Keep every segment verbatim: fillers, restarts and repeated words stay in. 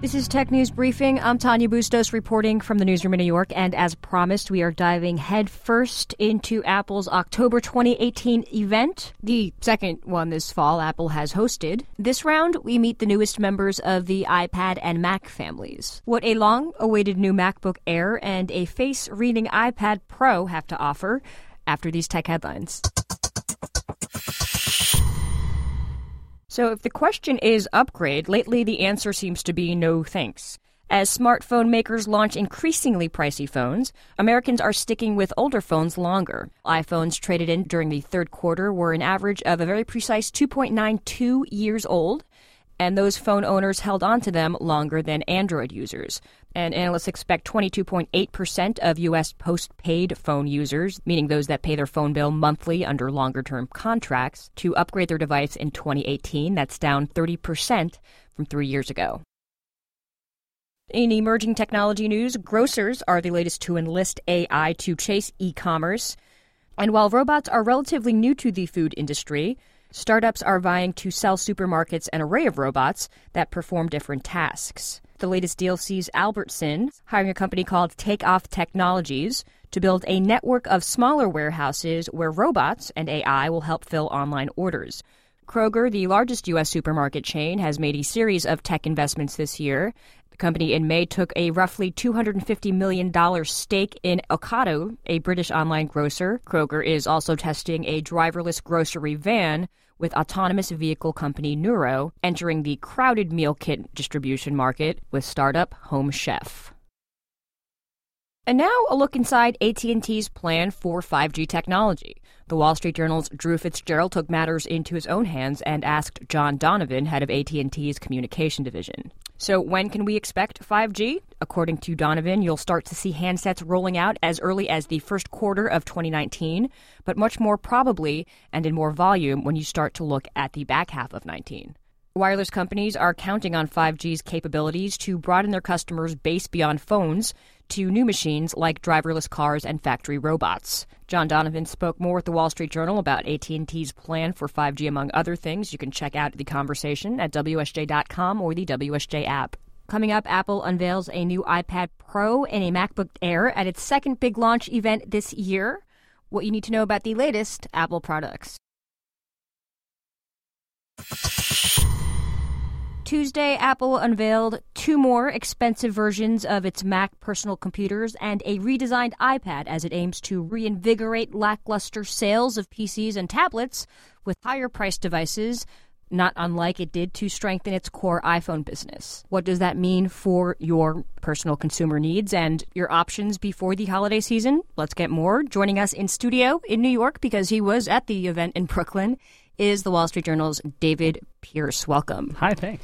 This is Tech News Briefing. I'm Tanya Bustos reporting from the newsroom in New York. And as promised, we are diving headfirst into Apple's October twenty eighteen event, the second one this fall Apple has hosted. This round, we meet the newest members of the iPad and Mac families. What a long-awaited new MacBook Air and a face-reading iPad Pro have to offer after these tech headlines. So if the question is upgrade, lately the answer seems to be no thanks. As smartphone makers launch increasingly pricey phones, Americans are sticking with older phones longer. iPhones traded in during the third quarter were an average of a very precise two point nine two years old, and those phone owners held on to them longer than Android users. And analysts expect twenty-two point eight percent of U S postpaid phone users, meaning those that pay their phone bill monthly under longer-term contracts, to upgrade their device in twenty eighteen. That's down thirty percent from three years ago. In emerging technology news, grocers are the latest to enlist A I to chase e-commerce. And while robots are relatively new to the food industry, startups are vying to sell supermarkets an array of robots that perform different tasks. The latest deal sees Albertson hiring a company called Takeoff Technologies to build a network of smaller warehouses where robots and A I will help fill online orders. Kroger, the largest U S supermarket chain, has made a series of tech investments this year. The company in May took a roughly two hundred fifty million dollars stake in Ocado, a British online grocer. Kroger is also testing a driverless grocery van with autonomous vehicle company Nuro, entering the crowded meal kit distribution market with startup Home Chef. And now a look inside A T and T's plan for five G technology. The Wall Street Journal's Drew Fitzgerald took matters into his own hands and asked John Donovan, head of A T and T's communication division. So when can we expect five G? According to Donovan, you'll start to see handsets rolling out as early as the first quarter of twenty nineteen, but much more probably and in more volume when you start to look at the back half of nineteen. Wireless companies are counting on five G's capabilities to broaden their customers' base beyond phones to new machines like driverless cars and factory robots. John Donovan spoke more with the Wall Street Journal about A T and T's plan for five G, among other things. You can check out the conversation at W S J dot com or the W S J app. Coming up, Apple unveils a new iPad Pro and a MacBook Air at its second big launch event this year. What you need to know about the latest Apple products. Tuesday, Apple unveiled two more expensive versions of its Mac personal computers and a redesigned iPad as it aims to reinvigorate lackluster sales of P Cs and tablets with higher-priced devices, not unlike it did to strengthen its core iPhone business. What does that mean for your personal consumer needs and your options before the holiday season? Let's get more. Joining us in studio in New York, because he was at the event in Brooklyn, is the Wall Street Journal's David Pierce. Welcome. Hi, thanks.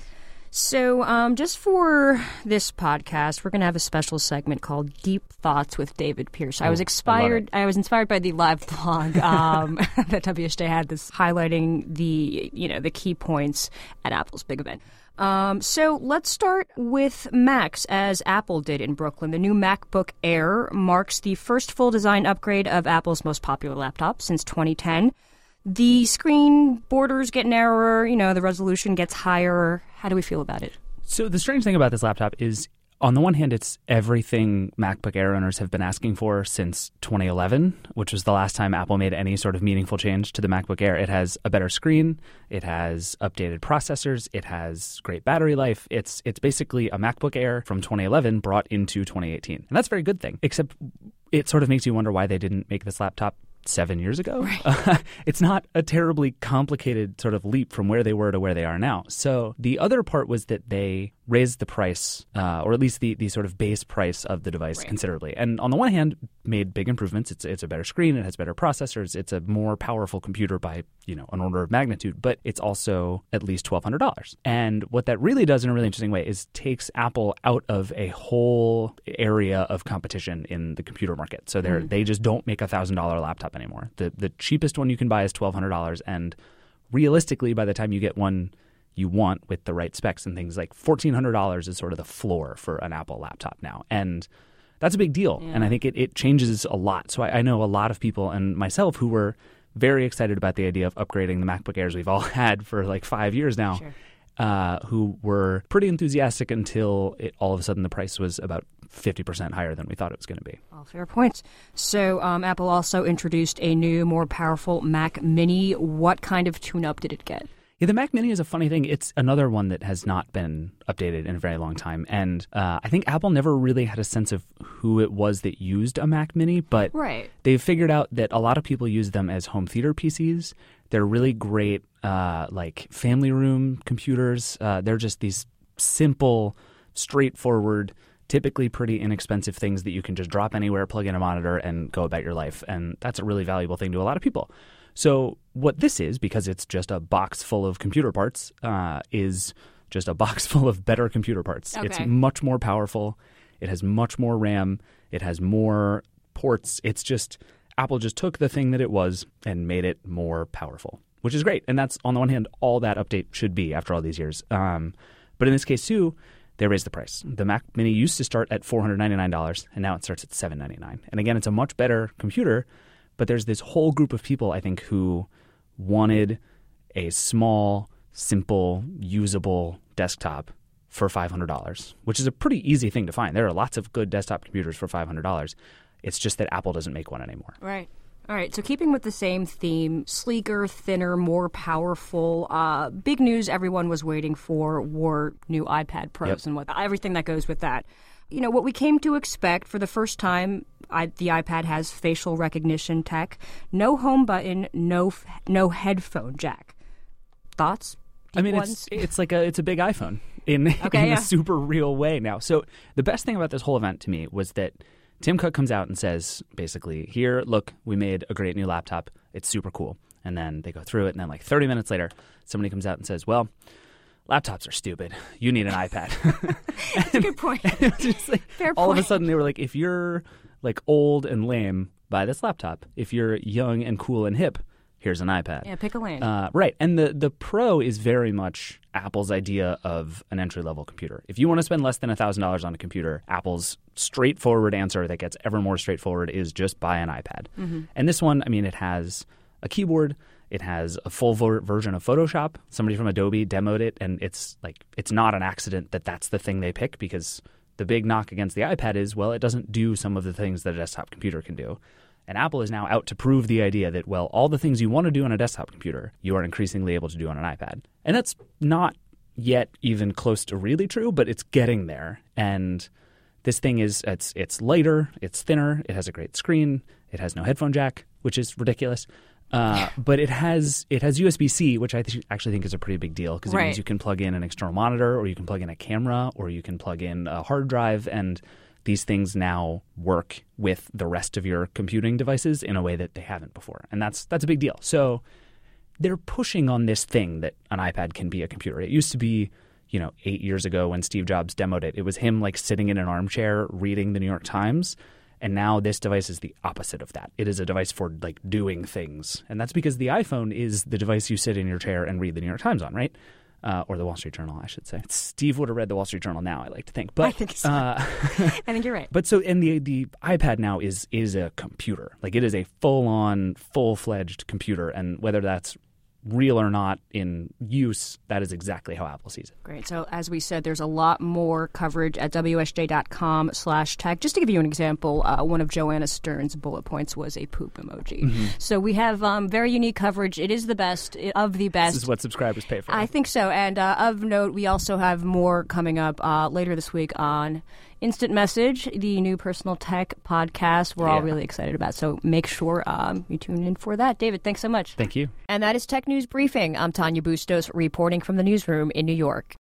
So um, just for this podcast, we're going to have a special segment called Deep Thoughts with David Pierce. I was inspired. I, I was inspired by the live blog um, that W S J had, this highlighting the you know the key points at Apple's big event. Um, so let's start with Macs, as Apple did in Brooklyn. The new MacBook Air marks the first full design upgrade of Apple's most popular laptop since twenty ten. The screen borders get narrower, you know, the resolution gets higher. How do we feel about it? So the strange thing about this laptop is, on the one hand, it's everything MacBook Air owners have been asking for since twenty eleven, which was the last time Apple made any sort of meaningful change to the MacBook Air. It has a better screen, it has updated processors, it has great battery life. It's it's basically a MacBook Air from twenty eleven brought into twenty eighteen. And that's a very good thing, except it sort of makes you wonder why they didn't make this laptop seven years ago. Right. Uh, it's not a terribly complicated sort of leap from where they were to where they are now. So the other part was that they raised the price, uh, or at least the, the sort of base price of the device right. considerably. And on the one hand, made big improvements. It's it's a better screen, it has better processors, it's a more powerful computer by, you know, an order of magnitude, but it's also at least twelve hundred dollars. And what that really does in a really interesting way is takes Apple out of a whole area of competition in the computer market. So they're, mm. they just don't make a one thousand dollars laptop anymore. The the cheapest one you can buy is twelve hundred dollars, and realistically, by the time you get one you want with the right specs and things, like fourteen hundred dollars is sort of the floor for an Apple laptop now. And that's a big deal. Yeah. And I think it, it changes a lot. So I, I know a lot of people, and myself, who were very excited about the idea of upgrading the MacBook Airs we've all had for like five years now. Sure. uh, who were pretty enthusiastic until it, all of a sudden the price was about fifty percent higher than we thought it was going to be. All fair points. So um, Apple also introduced a new, more powerful Mac Mini. What kind of tune-up did it get? Yeah, the Mac Mini is a funny thing. It's another one that has not been updated in a very long time. And uh, I think Apple never really had a sense of who it was that used a Mac Mini, but right. they've figured out that a lot of people use them as home theater P Cs. They're really great, uh, like family room computers. Uh, they're just these simple, straightforward, typically pretty inexpensive things that you can just drop anywhere, plug in a monitor, and go about your life. And that's a really valuable thing to a lot of people. So what this is, because it's just a box full of computer parts, uh, is just a box full of better computer parts. Okay. It's much more powerful. It has much more RAM. It has more ports. It's just, Apple just took the thing that it was and made it more powerful, which is great. And that's, on the one hand, all that update should be after all these years. Um, but in this case, too, they raised the price. The Mac Mini used to start at four hundred ninety-nine dollars, and now it starts at seven hundred ninety-nine dollars. And again, it's a much better computer. But there's this whole group of people, I think, who wanted a small, simple, usable desktop for five hundred dollars, which is a pretty easy thing to find. There are lots of good desktop computers for five hundred dollars. It's just that Apple doesn't make one anymore. Right. All right. So keeping with the same theme, sleeker, thinner, more powerful. Uh, big news everyone was waiting for were new iPad Pros yep. and what everything that goes with that. You know, what we came to expect for the first time, I, the iPad has facial recognition tech, no home button, no no headphone jack. Thoughts? I mean, it's it's like a it's a big iPhone in, okay, in yeah. a super real way now. So the best thing about this whole event to me was that Tim Cook comes out and says, basically, here, look, we made a great new laptop. It's super cool. And then they go through it, and then like thirty minutes later, somebody comes out and says, well, laptops are stupid. You need an iPad. That's a good point. It was just like, Fair all point. of a sudden, they were like, if you're like old and lame, buy this laptop. If you're young and cool and hip, here's an iPad. Yeah, pick a lane. Uh, right. And the, the Pro is very much Apple's idea of an entry-level computer. If you want to spend less than one thousand dollars on a computer, Apple's straightforward answer that gets ever more straightforward is just buy an iPad. Mm-hmm. And this one, I mean, it has a keyboard. It has a full ver- version of Photoshop. Somebody from Adobe demoed it, and it's like it's not an accident that that's the thing they pick, because the big knock against the iPad is, well, it doesn't do some of the things that a desktop computer can do. And Apple is now out to prove the idea that, well, all the things you want to do on a desktop computer, you are increasingly able to do on an iPad. And that's not yet even close to really true, but it's getting there. And this thing is, it's it's lighter, it's thinner, it has a great screen, it has no headphone jack, which is ridiculous. Uh, but it has it has U S B C, which I th- actually think is a pretty big deal, because it right. means you can plug in an external monitor, or you can plug in a camera, or you can plug in a hard drive, and these things now work with the rest of your computing devices in a way that they haven't before. And that's that's a big deal. So they're pushing on this thing that an iPad can be a computer. It used to be, you know, eight years ago when Steve Jobs demoed it, it was him like sitting in an armchair reading the New York Times. And now this device is the opposite of that. It is a device for like doing things. And that's because the iPhone is the device you sit in your chair and read the New York Times on, right? Uh, or the Wall Street Journal, I should say. Steve would have read the Wall Street Journal now, I like to think. But I think so. Uh, I think you're right. But so, and the the iPad now is is a computer. Like, it is a full-on, full-fledged computer. And whether that's real or not in use, that is exactly how Apple sees it. Great. So as we said, there's a lot more coverage at W S J dot com slash tech. Just to give you an example, uh, one of Joanna Stern's bullet points was a poop emoji. Mm-hmm. So we have um, very unique coverage. It is the best of the best. This is what subscribers pay for. I think so. And uh, of note, we also have more coming up uh, later this week on Instant Message, the new personal tech podcast we're yeah. all really excited about. So make sure um, you tune in for that. David, thanks so much. Thank you. And that is Tech News Briefing. I'm Tanya Bustos, reporting from the newsroom in New York.